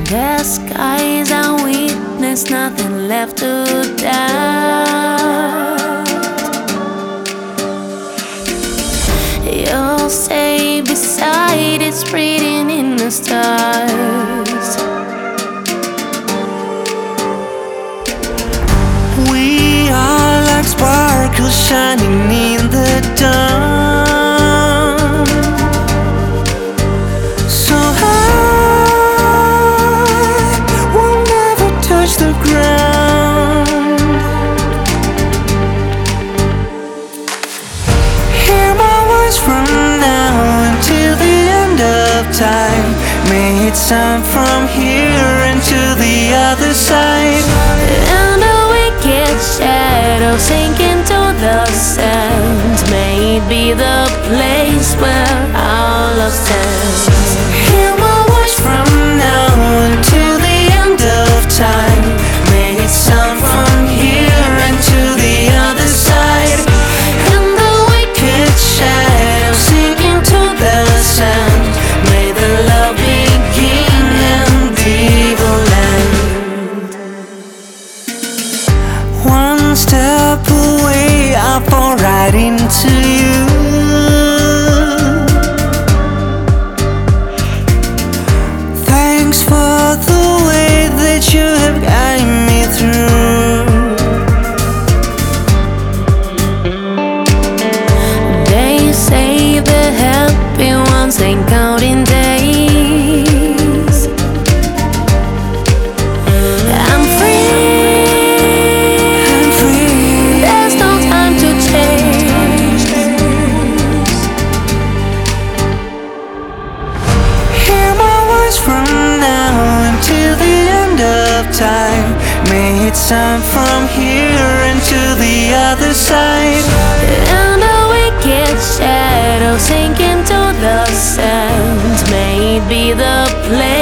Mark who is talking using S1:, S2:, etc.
S1: The skies are witness, nothing left to doubt. You'll stay beside, it's written in the stars.
S2: We are like sparkles shining in the dawn. So high, we'll never touch the ground. Hear my voice from now until the end of time. May it sound from here and to the other side.
S1: And the wicked shadow sink into the sand. May it be the place where our love stands.
S2: Hear my voice from now until the end of time. May it sound from here and to the other side. And the wicked shadow sink into the sand. May the love begin and the evil end. One step away, I fall right into you. Thanks for the way that you have guided me through.
S1: They say the happy ones ain't counting days. I'm free, there's no time to chase.
S2: Hear my voice from now until the end of time. May it sound from here and to the other side.
S1: And the wicked shadow sink into the sand. May it be the place